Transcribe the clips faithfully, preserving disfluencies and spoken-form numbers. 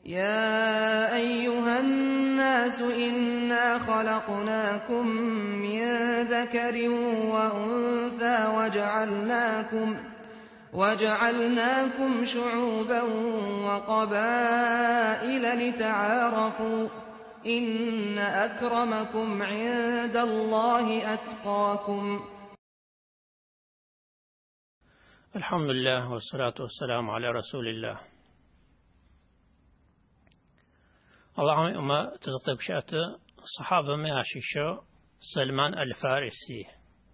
يا أيها الناس إنا خلقناكم من ذكر وأنثى وجعلناكم, وجعلناكم شعوبا وقبائل لتعارفوا إن أكرمكم عند الله أتقاكم. الحمد لله والصلاة والسلام على رسول الله. اللهم ما تغطب شأت الصحابة ما عشيشو سلمان الفارسي.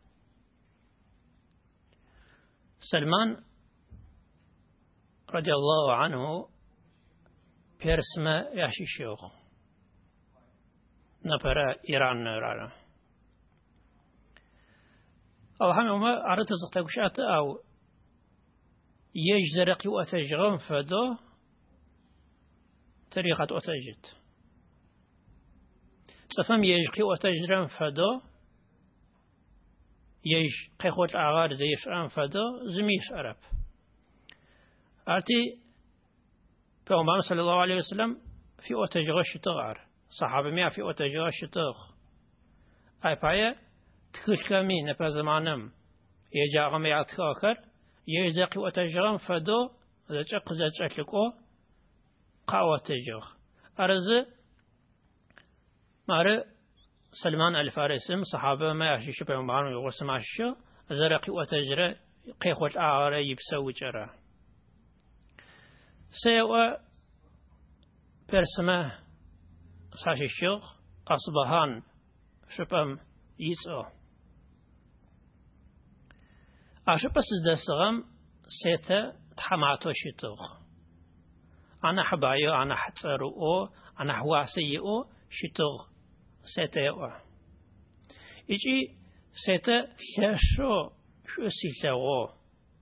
سلمان رضي الله عنه بيرسما يعشيشو نبرا إيران نرانا. اللهم ما عرضت تغطب شأت أو يجزرقي وأتجغم فدو طريقة أتجد سفهم يجقي وأتجرم فدو يج قيخوت الأغار زيش أم فدو زميش عرب أرتي پیغمبر صلى الله عليه وسلم في أتجغ الشتغار صحابة مياه في أتجغ الشتغ أي باية تخش كمي نبا زمانم يجاغم يعتخاكر يجزاقي وأتجغم فدو زجق زجق لكو قاوة تجغ أرز مار سلمان الفارسي صحابة ما يعشيش بيومبارو يغسم عشيشو زرقي وتجرى قيخوش آغارة يبسو جرى سيوى برسمة ساشيشو أصبحان شبام يتسو أشبس دستغم سيتا تحماتو شتوخ أنا حبايو أنا حتسرو أنا حواسيو شتوخ سيتا يوا إجي سيتا شاشو شو سيساو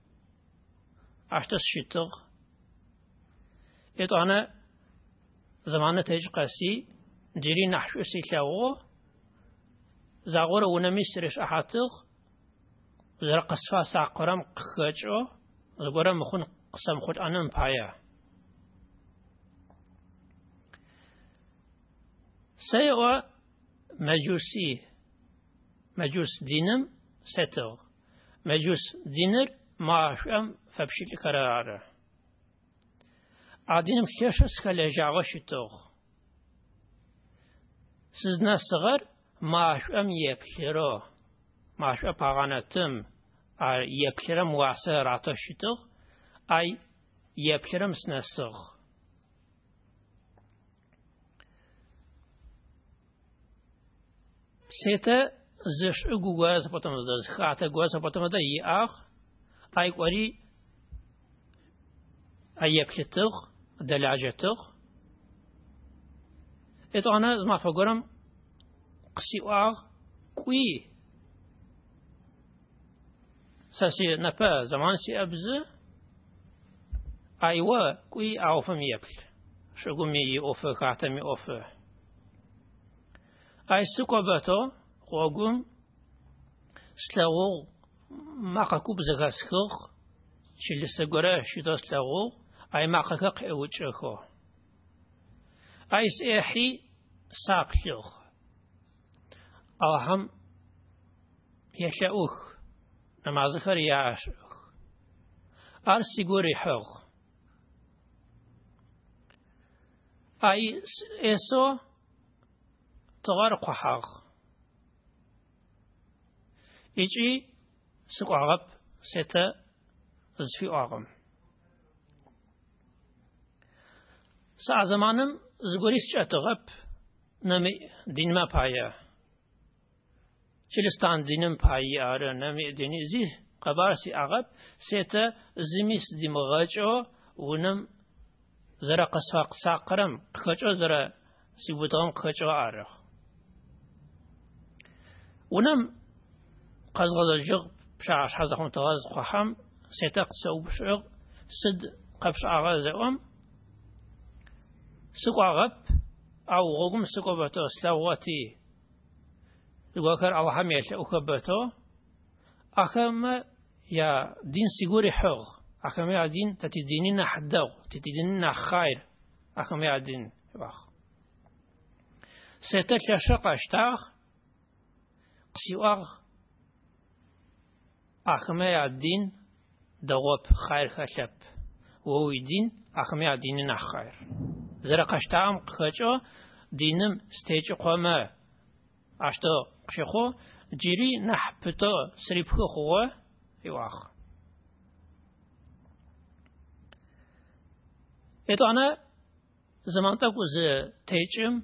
أشتس شتوخ إذ أنا زمانة تيج قاسي ديري نحشو سيساو زاغور ونميسرش أحاتوخ زر قصفا ساقرم قخجو زغورم مخون قسم خود أنم بايا سيوا مجوسي مجوس دينم ستوغ مجوس دينر معاشم فبشيل كرارة عدينم خيشس خلجاغ شتوغ سزنا صغر معاشم يكلرو معاشم باغانتم يكلرم واسر عطا شتوغ أي يكلرم سنسغ سيتا زش أجواز بطمة زخات أجواز بطمة يأخ أي قري أيكلتغ دلاجتغ إتانا ما فقرم قصي أخ كوي ساسي نبا زمان سي أبز أيوة كوي أوفم يبل شغمي أوفر خاتمي أوفر أي سكوباتو قوغم سلاغو ماقاكوب زغاسخوخ شل سغورا شيدو سلاغو أي ماقاكاق اوچخو أي سيحي ساقلوخ أوهم يشاوخ نمازخر يعاشوخ أر سيغوري حوخ أي إيسو تغرق حاغ إجي سقعب ستا زفي أغم ساعة زمانم زغوريس جاتغب نمي دين ما بايا چلستان دينم بايا آره نمي ديني زي قبارسي أغب ستا زميس ديمغاجو ونم زرا قصاق ساقرم قخجو زرا سيبوتغم قخجو آره ونم قزغز الجغ بشعش حزقهم تغاز خحم سيتقسو بشعغ سد قبش آغاز أم سقع غب أو غوغم سقع بتو سلاواتي يقولكر الله هم يشاء أخبته أخم يا دين سيقوري حغ أخم يا دين تتديننا حدو تتديننا خير أخم يا دين واخ ستة شق أشتاخ قسيواغ أخم يا دين دواب خير خشب وويدين أخم يا دين نخير زرا قشتام قشجو دينم ستيج قوما أشتو قشخو جيري نحبتو سريبخو خو يواخ إتو أنا زمان تاكو ز تيجم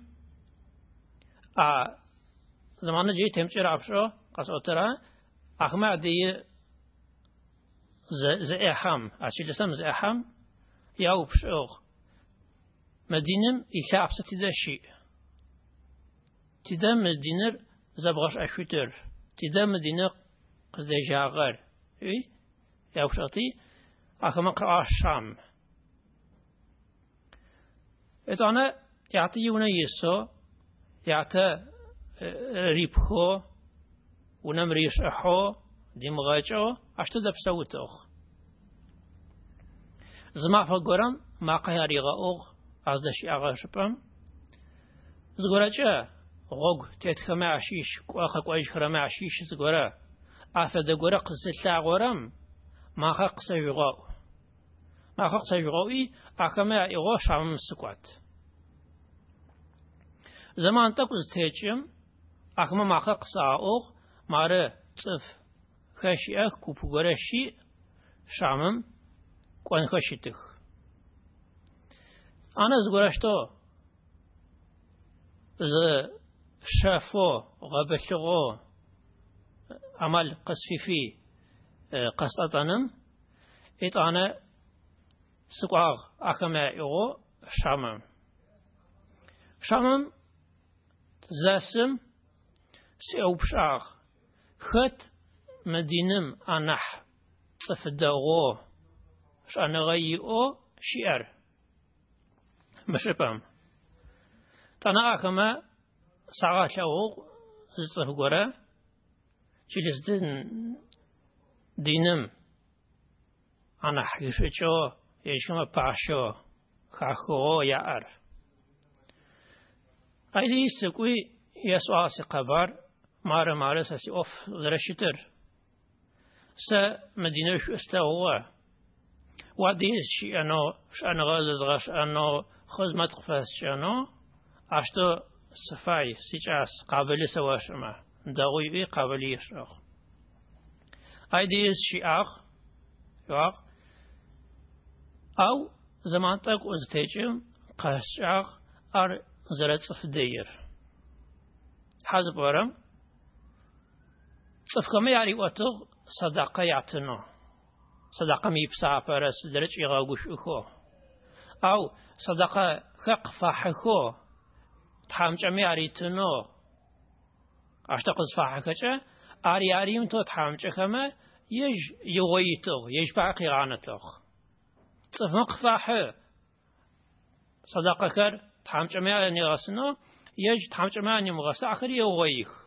آ زمان جي تمشير عبشو قصو ترى أخما دي ز ز إحام أشي لسم ز إحام ياو بشوغ مدينم إسا أبسا تدا شيء تدا مدينر زبغش أشوتر تدا مدينر قصدي جاغر إيه ياو بشوغتي أخما قرأ الشام إتانا يعطي يونا يسو يعطي ريبخو ونمريش أحو ديمغاجو أشتد بسوتوخ زما فقرم ما قياري غاوغ أزدشي أغاشبم زغورا جا غوغ تيتخما عشيش كواخا كواج خرما عشيش زغورا أفدا غورا قزلتا غورم ما خا قسا يغاو ما خا قسا يغاوي أخما يغو شامم سكوات زمان تاكوز تيجم أخما ما خا قسا أوغ مارا تصف خشيئة كوبو غورا شي شامم كوان خشيتخ أنا زغورشتو ز شافو غبشغو عمل قصفي في قصتانم إت أنا سقاغ أكما يغو شامم شامم زاسم سيوبشاغ خط مدينم أنح صفدغو شانغيو شير مشبام تنا أخما ساعة شوق زصف غورا جلسدن دينم أنا حيشو يشكما باشو خاخو يار أيدي سكوي يسوع سقبار مار مار ساسي أوف غرشتر س مدينة شو استوى وديس شيء أنو شأن غاز غاش أنو خدمة قفاس شأنو أشتو صفاي سيجاس قابل سواش ما داوي بي قابل يشرخ أيديس شيء أخ يوخ أو زمان تاك أزتيجم قاس أخ أر زرت صفدير حزب ورم صفكم يعري واتغ صداقة يعتنو صداقة ميبسا برس درج إغاقوش أخو أو صداقة خق فاحكو تحام جميع ريتنو أشتقد فاحكة أري أريم تو تحام جخما يج يغيتو يج باقي غانتو صفق فاحة صداقة كر تحام جميع نغسنو يج تحام جميع نمغس آخر يغيخ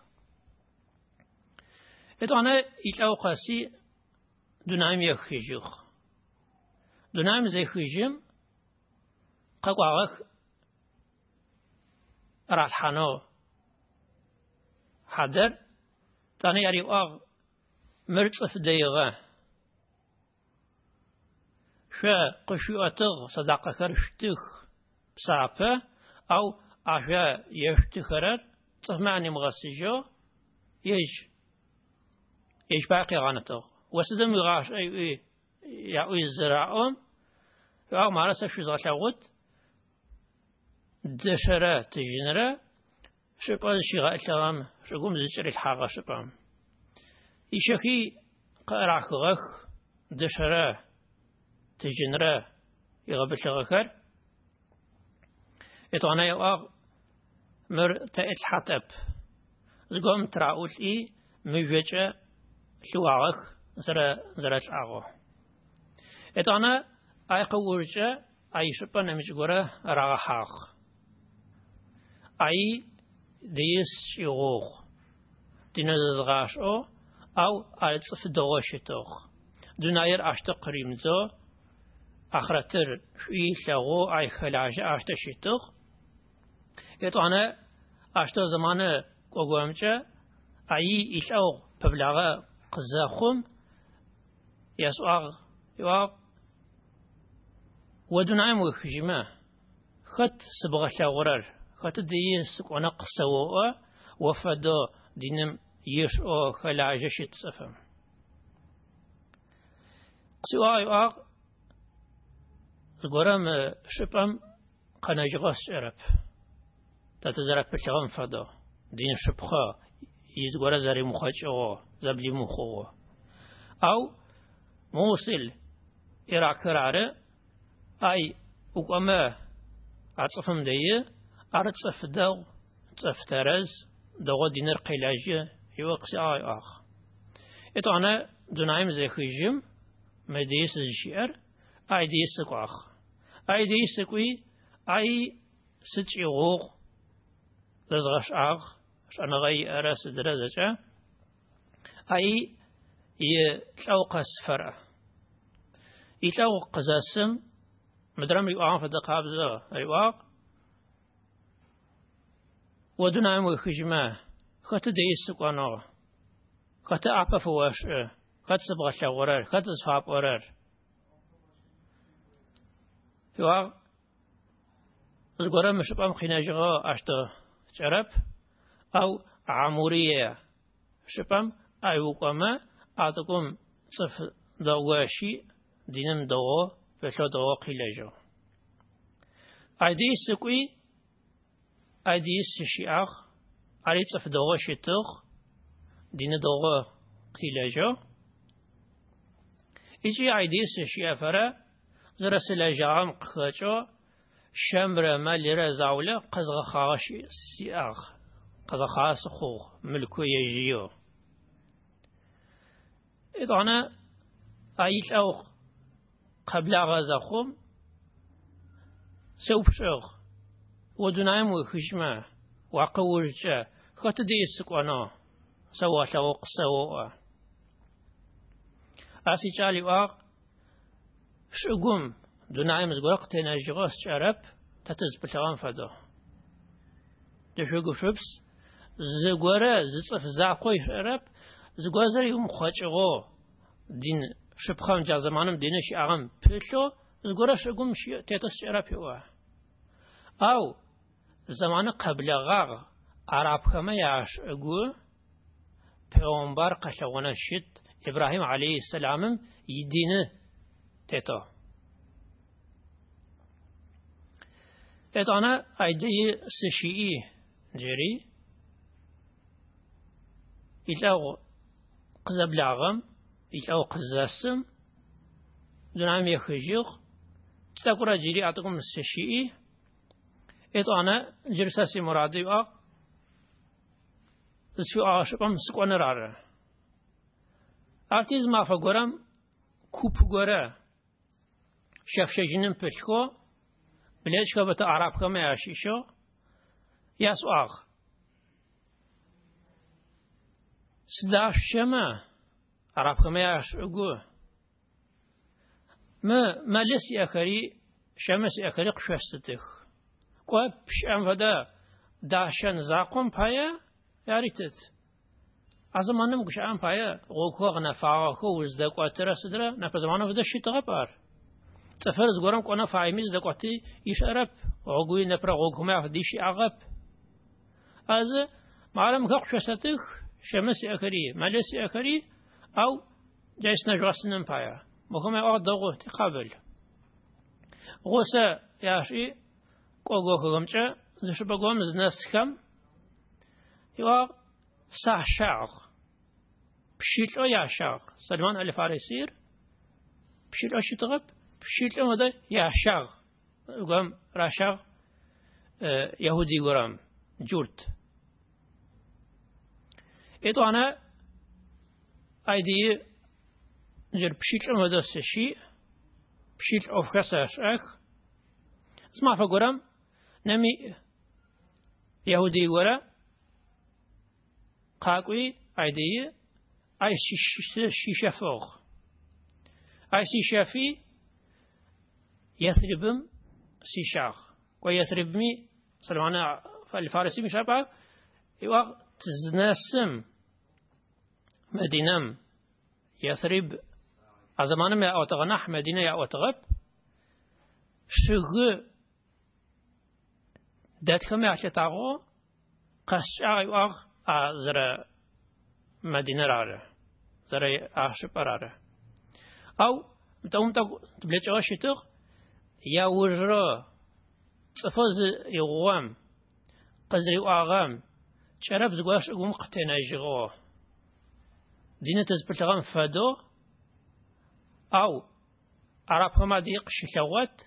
إتانا إتلاو قاسي دونايم يخيجيخ دونايم زي خيجيم قاقواغخ رات حانو حدر تاني ياري واغ مرتصف ديغا شا قشو أتغ صداقة خرشتخ بسعبه أو عشا يشتخرر تصمعني مغسجو يج يج باقي غانتغ وسدم يغاش أي يعوي الزراعهم يعو مارسة شو زغشاوت دشرة تجنرة شبان شغاء الكلام شقوم زجر الحاغة شبان إشاكي قارع خغخ دشرة تجنرة يغبل شغكر إتوانا يواغ مر تأت حطب زقوم تراؤل إي مجوجة شواغخ زرا زرا الأغو إتوانا أي قورجة أي شبان نمجغورة راغحاغ أي ديس يغوغ دينزغاش أو أو ألتصف دوغشتوغ دوناير أشتق ريمزو آخرتر شوي لغو أي خلاج أشت شتوخ يتوانا أشت زمان قوامجا أي إشاو ببلغ قزاخم يسوع يوا ودنايم وخجمة خط سبغة شاورر خط دي سقونا قسوا وفدو دينم يشو خلاج شت سفم قسوا يوا القرام شبام قناجغس عرب تتزرق بشغم فدو دين شبخا يزغورا زاري مخاجو زبلي مخو أو موصل إراك رارة أي وقما عطفهم دي أرتصف دو تفترز دو دينر قلاجة يوقسي آي آخ إتو أنا دونايم زي خيجم مديس الشعر أي ديسك آخ أي ديسك وي أي ستشي غوغ لزغش آخ أنا غي أراس درجة أي يتلوق السفرة يتلوق قزاسم مدرم يوقع في دقابزة أيواق ودنا مخجمة خط ديسك وانا خط أعبا فواش خط سبغة شغورر خط صفاب ورر يواق القرى مشبام خناجغا أشتا شرب أو عمورية شبام أيوقما أعطكم صف دواشي دينم دوا فشو دوا قيلاجو أيديس سكوي أيديس شياخ أريد صف دواشي تخ دين دوا قيلاجو إجي أيديس شيافرة زرس لجام قخاجو شمر ماليرا زاولة قزغ خاش سياخ قزغ خاص خوخ ملكو يجيو إذا أنا أيش أو قبل غزاخم سوف شخ ودنايم وخشمة وقورجة خط ديسك وانا سوا شوق سوا أسي جالي واق شقوم دنايم زغرق تناجغس شرب تتز بشغان فدو دشقو شبس زغورة زصف زاقوي شرب زغوزر يوم خاچغو دين شبخام جا زمانم دينش اغم پلو زغورة شقوم تتز شرب يوا او زمان قبل غاغ عرب خما ياش اغو پیغمبر قشغونه شد ابراهيم عليه السلام يدينه تتو اتانا ايدي سشيئي جري إلاو قزب لعغم إلاو قزاسم دنعم يخجيغ تتاكورا جري أعطيكم السشيئي اتانا جرساسي مرادي وآق اسفو آشقم سكوان رارا ارتيز ما فقورم كوب قورا شفشجنم پلخو بلادش که بتا عرب کمی عشیشو یاس آغ سداش شما عرب کمی عشقو ما ما لسي أخري شمس أخري قشستك قوي بشأن فدا داشن زاقم بايا ياريتت أزمانم قشأن بايا غوكو غنفاغو خو وزدك واترا سدرا نفذمانو فدا شيطغا بار تفرز قرام كنا فايميز دقتي يشرب عقوي نبرة عقوما فديش عقب هذا معلم كقشستك شمس أخري ملس أخري أو جيسنا جواسنا بايا مخما أو دغو تقابل غوسا ياشي قوغو كغمجا زشبقوم زنسكم يوا ساشاغ بشيل أو ياشاغ سلمان الفارسير بشيل أو شتغب بشيل أو هذا ياشاغ قام راشاغ يهودي قرام جولت إتو أنا أيدي جر بشيل أو هذا الشيء بشيل أو خساش أخ اسمع فقرام نمي يهودي قرا قاقوي أيدي أي شيشة فوق أي شيشة في يثربم سيشاخ ويثربمي سلمان الفارسي مش أبغى يوق تزنسم مدينة يثرب أزمان ما أتغنح مدينة يا أتغب شغ دات كم يعتقوا قشع يوق أزر مدينة راره زر أشب راره أو توم تبلج أشيتق يا وجرا صفز يوام قزري وأغام شرب زواش أقوم قتنا يجوا دينة تزبطلغام فدو أو عرب هما ديق شلوات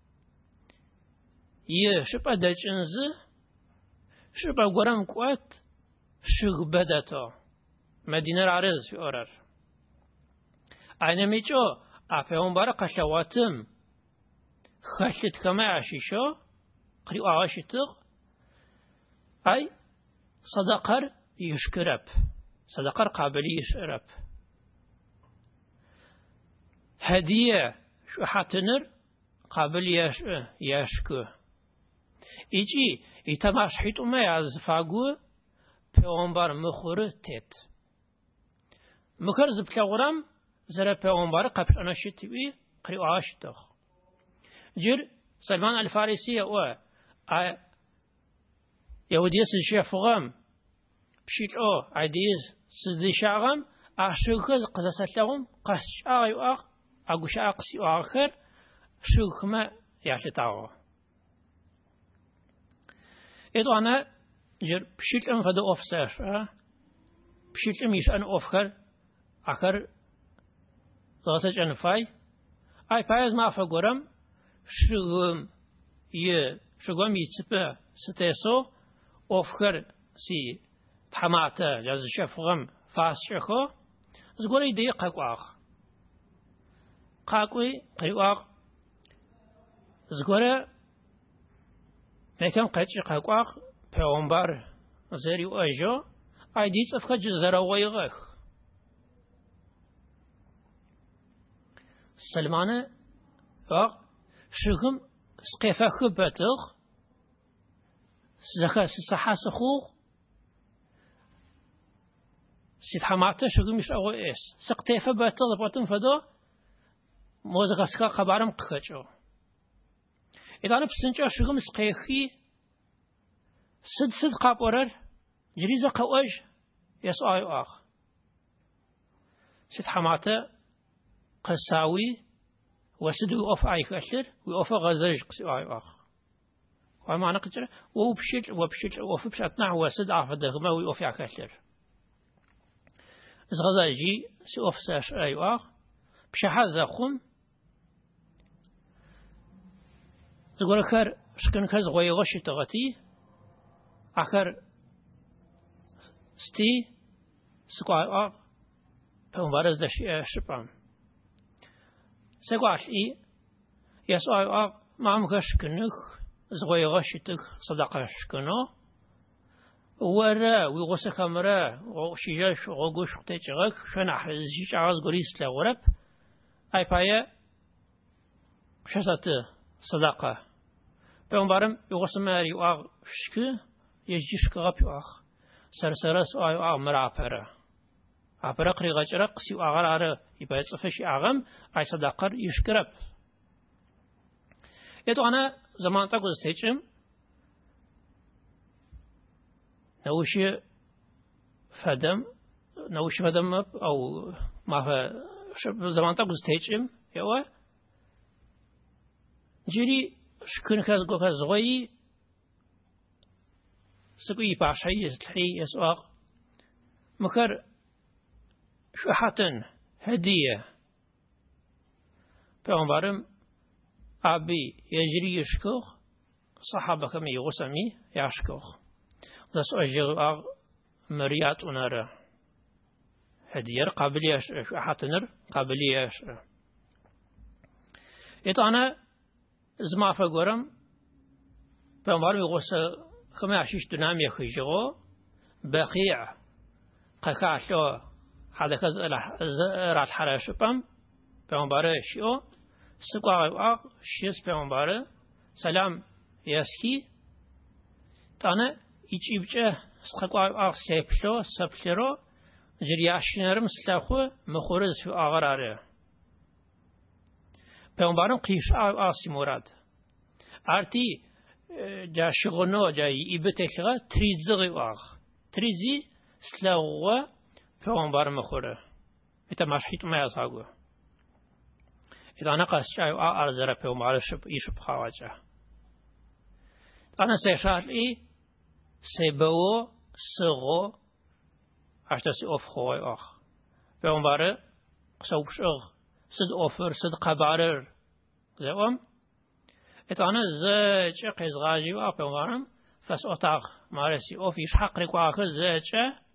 يه شبا دجنز شبا قرام قوات شغ بدتا مدينة العرض في أورر أنا ميجو أفهم برا قشواتم خشت كما عشيشو قريو عاشتق أي صدقر يشكرب صدقر قابلي يشكرب هدية شو حتنر قابل يش يشكو إيجي إتماش حيتو ما يعزفاقو پیغمبر مخور تيت مخور زبكاورم زرا پیغمبر قبش أنا شتوي قريو عاشتق جر سلمان الفارسي و يوديس الشيخ غام بشيت أو عديس سدي شاغم أشوخ قدس لهم قش أيو أخ أقوش أقسي آخر شوخ ما يعتقوا إذا أنا جر بشيت أم فدا أفسر بشيت أم يش أن أفكر آخر غاسج أن فاي أي بايز ما فقرم شغم يه شغم يتسبه ستيسو أفكر سي تحماته جاز شفغم فاس شخو زغوري دي قاقواخ قاقوي قيواخ زغورا مكان قاچي قاقواخ پیغمبر زري واجو اي دي صفخه جزرا ويغخ سلمانه واخ شغم سقيفه خبتخ زخا صحه سخو سيد حماته شغل مش أو إيش سقطيفة باتل باتن فدو موزق سكا خبرم قخجو إذا أنا بسنجا شغل مسقيخي سد سد قابورر جريزة قواج يسأل آخ سيد حماته قساوي وسد وقف أي كشر وقف غزج قساوي آخ وما نقدر وبشيل وبشيل وفبشتنا وسد عفده ما وقف أي كشر زغزاجي سوف ساش أيواخ بشحذا خم زغور خر شكن خز غويغش تغتي آخر ستي سقوا آخ بمبارز دش شبام سقواش إي يسوع آخ ما مخش كنخ زغويغش تخ صدقة شكنو ورا ويغوس خمرة وشيجاش وغوش تجرك شنح زيج عاز غريس لورب أي بايا شسات صدقة بمبارم يغوس ماري واغ شك يجيش كغاب واغ سرسرس أي واغ مرا برا أبرا قري غجرا قسي واغر عرا يبقى صفش أعغم أي صدقة يشكرب إذا أنا زمان تقول استيجم نوش فدم نوش فدم أو ما ف زمان تقول استيجم يوا جري شكون كاز جو كاز غوي سقي باشي يستحي يسواق مكر شو حتن هدية بيومبارم أبي يجري يشكوخ صحابة كم يغسمي يشكوخ دس أجر أغ مريات ونرى هدير قابلية حتنر قابلية إتانا زما فقرم بمبارم يغس خمي عشيش دنام يخيجغو بقيع قاكاشو هذا كز رات حراشبم بمبارم شو سقوا أق شيس بيومبارة سلام يسكي تانا إيش إبجه سقوا أق سبلو سبلرو جرياشنرم سلاخو مخورز في أغراره بيومبارم قيش أقاسي مراد أرتي جا شغنو جا يبتشغا تريزغي أغ تريزي سلاغوا بيومبارم مخوره إتا مشحيط ما يزاغو إذا نقص جاي أرزر بيومبارم شب يشب خواجه أنا سيشات إي سيبو سغو أشتسي أوف خوي أخ بيومبارم قصوبش أغ سد أوفر سد قبارر زوام إتانا زج قيز غاجي وأبيومبارم فس أطاق مارسي أوف يشحق لك وآخر زج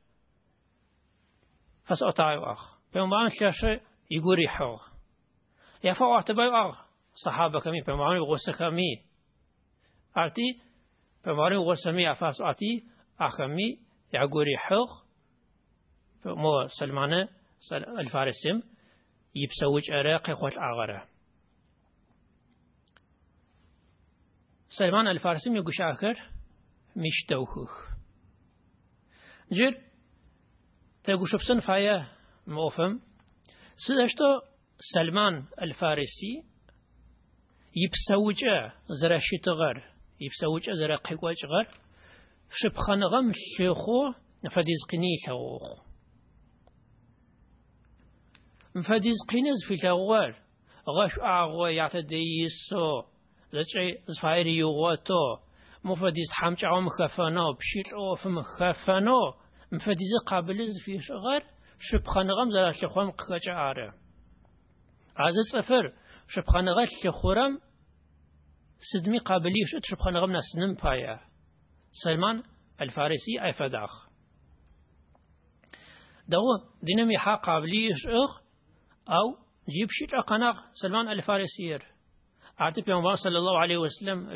فس أطاق وآخ بيومبارم شاشة يقولي حوغ يفعو أعتباي أغ صحابة كمي بيومبارم غوصة كمي أعتي بيومبارم غوصة مي أفاس أعتي أخمي يقولي حوغ مو سلمانة الفارسيم يبسوج أراقي خوات أغره سلمان الفارسي يقول آخر مش توخوخ جر تقول شبسن فايا موفم سيدشتو سلمان الفارسي يبسوج زرا شتغر يبسوج زرا قيقواج غر شبخان غم شيخو فديز قني ثوخ مفديز قنيز في ثوار غش أغوى يعتديسو زي زفايري يغواتو مفديز حمجعو مخفانو بشيلو فمخفانو مفديز قابلز في شغر شبخانغم زرا شخوام قخجع عاره عزيز أفر شبخانغات شخورم سدمي قابليش شبخانغم نسنم بايا سلمان الفارسي أي فداخ دو دينامي حا قابليش اخ أو جيب شيء قناغ سلمان الفارسير أعطي بيوم صلى الله عليه وسلم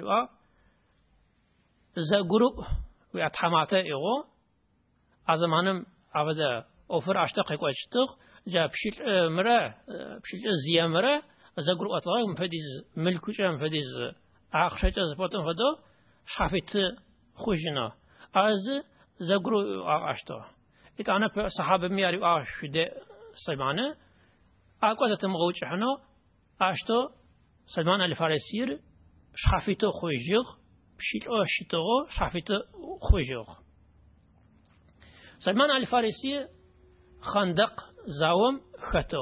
زا جروب ويتحماته إيغو أزمانم أبدا أوفر عشتق يقول عشتق جا بشيل مرة بشيل زيا مرة زا جروب أطلع مفديز ملكوش مفديز أخشى جزبطن فدو شافت خوجنا از زا جروب عشتق إذا أنا صحابة مياري عشدة سلمانه أقوى تمغوج حنا عشتو سلمان الفارسير شافيتو خويجيغ بشيل أشتو شافيتو خويجيغ سلمان الفارسي خندق زاوم خطغ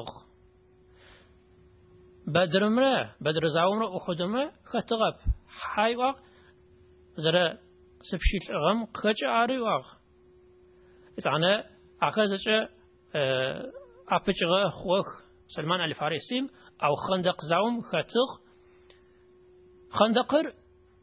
بدر مرة بدر زاوم رو أخدمه خطغب حي واق زرا سبشيل غم خج عاري واق إتعنا أخذت أبجغ خوخ سلمان الفارسي أو خندق زاوم خطغ خندقر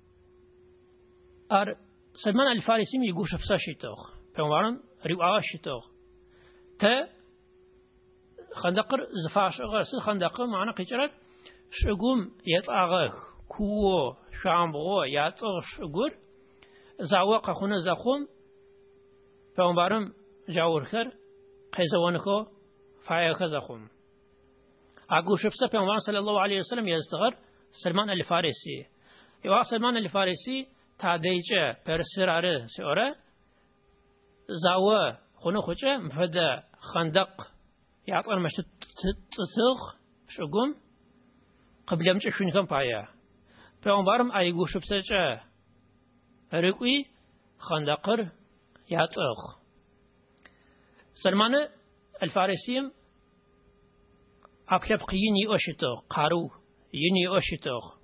أر سلمان الفارسي يقول شفصا شيتوخ بمعنى رواية شيتوخ تا خندقر زفاش غرس خندقر معنى قيجرك شقوم يتأغخ كو شامبغو يتأغ شقور زاوق خونا زخوم بمعنى جاور خر قيزوانكو فايخ زخوم أقول شفصا بمعنى صلى الله عليه وسلم يستغر سلمان الفارسي يوا سلمان الفارسي تعديجة برسرارة سورة زاوة خونه خوجة مفدا خندق يعطر مش تتغ شقوم قبل يمشي شون كم بايا بيومبارم أيقو شبسجة رقوي خندقر يعطر سلمان الفارسي أكلب قيني أشتغ قارو يني أشتغ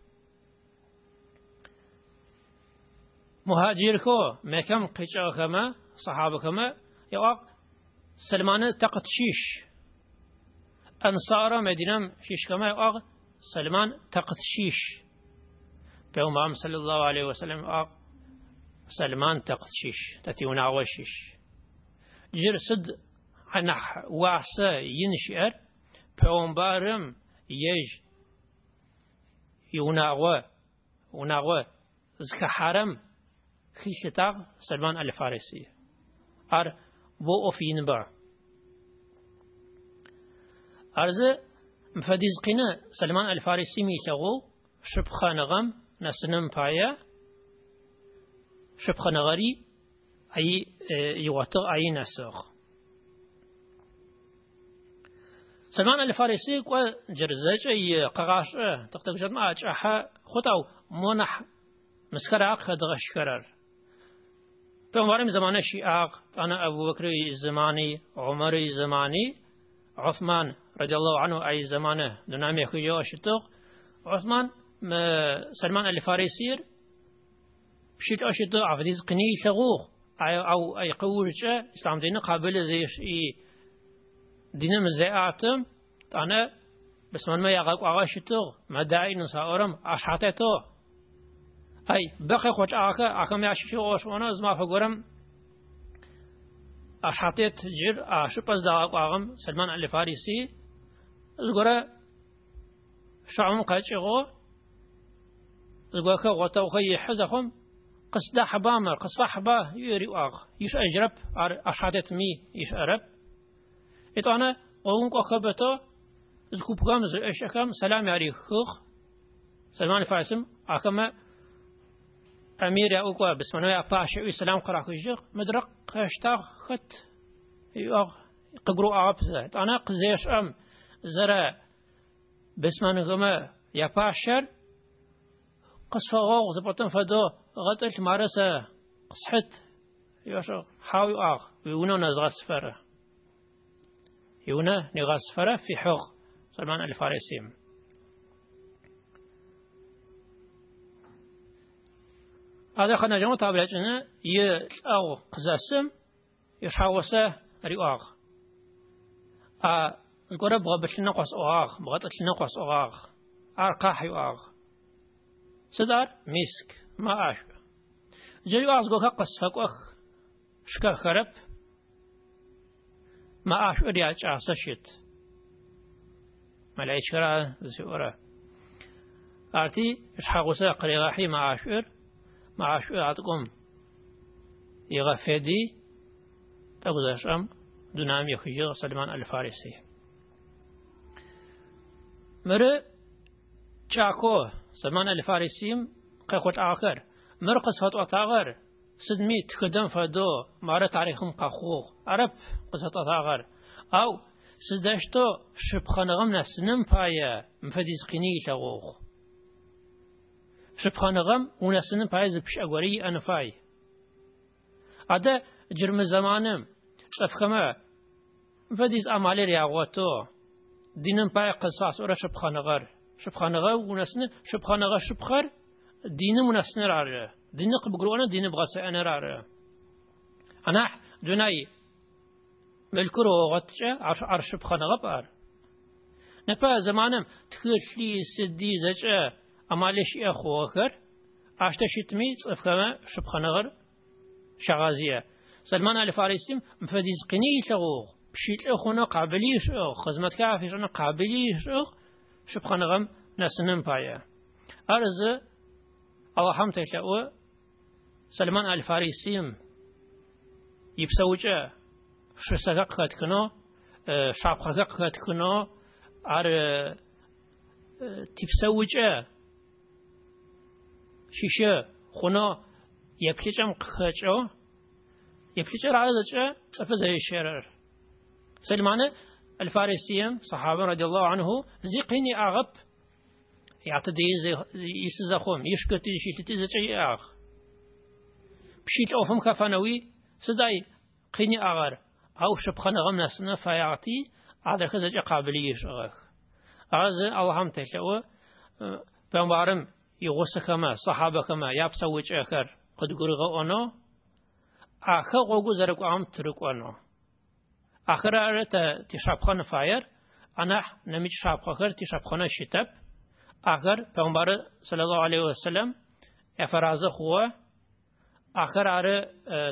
مهاجر كو مكم قيجا كما صحابة كما يوا سلمان تقتشيش أنصار مدينة شيش كما يوا سلمان تقتشيش بيوم صلى الله عليه وسلم يوا سلمان تقتشيش تتيونا وشيش جرسد عنح واسا ينشئر بيوم بارم يج يوناغوا وناغوا زك حرم خيشتاغ سلمان الفارسي ار بو اوفين با ارز مفديز قنا سلمان الفارسي ميتغو شبخان غم نسنم بايا شبخان غري أي يواتر أي نسخ سلمان الفارسي قو جرزج أي قراش تقدر جماعة أحا خطأ منح مسكرة خدغش كرر فمارم زمان شيعة أنا أبو بكر زماني عمر زماني عثمان رضي الله عنه أي زمانه دنامي خيو شتوق عثمان سلمان الفارسي بشيت أشتوق عفديز قني شغوخ أو أي قوش إسلام دين قابل زيش إي دين مزيعاتم أنا بس من ما يغاق أغاشتوق ما داعي نساورم أشحاتتو أي بقى خوش آخر آخر ما أشيشو أشوانا زما فقرم أشحاتت جر أشوف أزداق آغم سلمان الفارسي زغرا شعم قاچغو زغرا خوتا وخي حزخم قصدا حبامر قصفا حبا يري آغ يش أجرب أشحاتت مي يش أرب إتانا قوم قخبتو زكوب قام زش أكم سلام عليك خخ سلمان الفارسي آخر أمير يا أقوى بسم الله يا باشا السلام قرأ كجيق مدرق خشتاخ خت يأغ قبرو عبزة أنا قزيش أم زرا بسم الله يا باشا قصفة غوغ زبطن فدو غطل مارسة قصحت يوشغ حاوي أغ يونا نزغسفرة يونا نغسفرة في حق سلمان الفارسي هذا خنا جمع تابلتنا يأو قزاسم يشحوسه رياغ آ القرب بغبت نقص أغاغ بغطت نقص أغاغ أرقاح يؤاغ سدار مسك ما أش جاي أغاز قوها قصفك أخ شكا خرب ما أش أرياج أعسشت ملايش كرا زيورا أرتي يشحوسه قريغاحي ما أشعر مع شو عتقوم يغفدي تقدرشم دنام يخيل سلمان الفارسي مر تشاكو سلمان الفارسي قيقوت آخر مر قصفت أطاغر سدمي تخدم فدو مار تاريخم قاخوغ عرب قصفت أطاغر أو سدشتو شبخانغم نسنم بايا مفديز قني شغوغ شبخانغم ونسنن بايز بش أقوري أنفاي هذا جرم زمانم شفخما فديز أمالي رياغوتو دينن باي قصاص ورا شبخانغر شبخانغر ونسن شبخانغر شبخر دين ونسن رار دين قبقرونا دين بغسا أنا رار أنا دوناي ملكرو غتشا عر شبخانغر بار نبا زمانم تخلي سدي زجا أمالش أخو آخر عشتشتمي صفكما شبخانغر شغازية سلمان الفارسي مفديز قني شغوغ بشيت أخونا قابليش أخ خزمت كافيشنا قابليش أخ شبخانغم نسنن بايا أرز الله حمد تشاء سلمان الفارسي يبسوجا شسقق خدكنو شابخقق خدكنو أر تبسوجا شيشة خنا يبكيجم قخجو يبكيج رعزة تفزه الشرر سلمان الفارسي صحابة رضي الله عنه زيقيني أغب يعتدي يسزخهم يشكتي شيتي زي أغ بشيت أوهم كفانوي سداي قيني أغر أو شبخنا غم نسنا فيعطي على خزج قابلية شغخ عز الله هم تشوه بمبارم يغوص كما صحابة كما يابسويج آخر قد قرغو أنو آخر غوغو زرقو عم ترقو أنو آخر أرد تشابخان فاير أنا نميج شابخان تشابخان شتاب آخر بمبار صلى الله عليه وسلم افراز خواه آخر أرد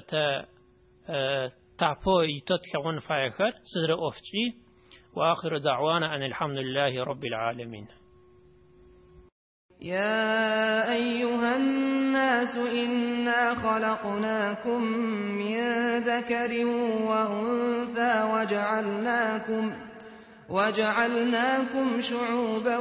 تابو يتطلعون فاير صدر أفتي وآخر دعوانا أن الحمد لله رب العالمين. يا أيها الناس إنا خلقناكم من ذكر وأنثى وجعلناكم وجعلناكم شعوبا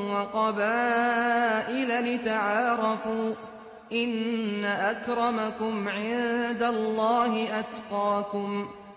وقبائل لتعارفوا إن أكرمكم عند الله أتقاكم